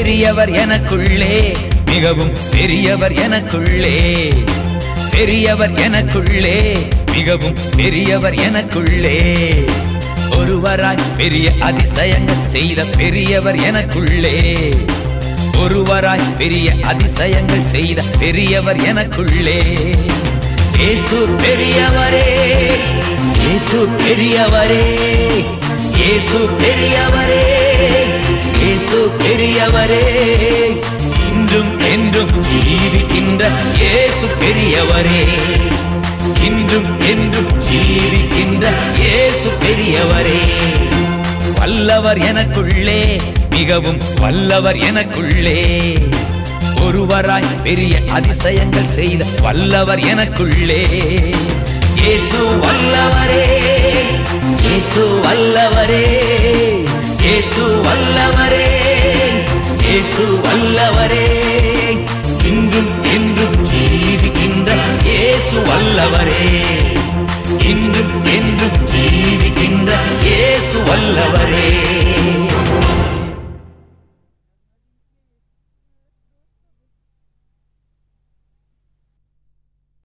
பெரியவர் எனக்குள்ளே, மிகவும் பெரியவர் எனக்குள்ளே, பெரியவர் எனக்குள்ளே, மிகவும் பெரியவர் எனக்குள்ளே. ஒருவராய் பெரிய அதிசயங்கள் செய்த பெரியவர் எனக்குள்ளே, ஒருவராய் பெரிய அதிசயங்கள் செய்த பெரியவர் எனக்குள்ளே. இயேசு பெரியவரே, இயேசு பெரியவரே, இயேசு பெரியவரே, இயேசு பெரியவரே. இன்றும் என்றும் ஜீவிக்கின்ற இயேசு பெரியவரே, இன்றும் என்றும் ஜீவிக்கின்ற இயேசு பெரியவரே. வல்லவர் எனக்குள்ளே, மிகவும் வல்லவர் எனக்குள்ளே, ஒருவராய் பெரிய அதிசயங்கள் செய்த வல்லவர் எனக்குள்ளே. இயேசு வல்லவரே, இயேசு வல்லவரே, இயேசு வல்லவரே, இயேசு வல்லவரே. இன்றும் என்றும் ஜீவிக்கின்ற இயேசு வல்லவரே.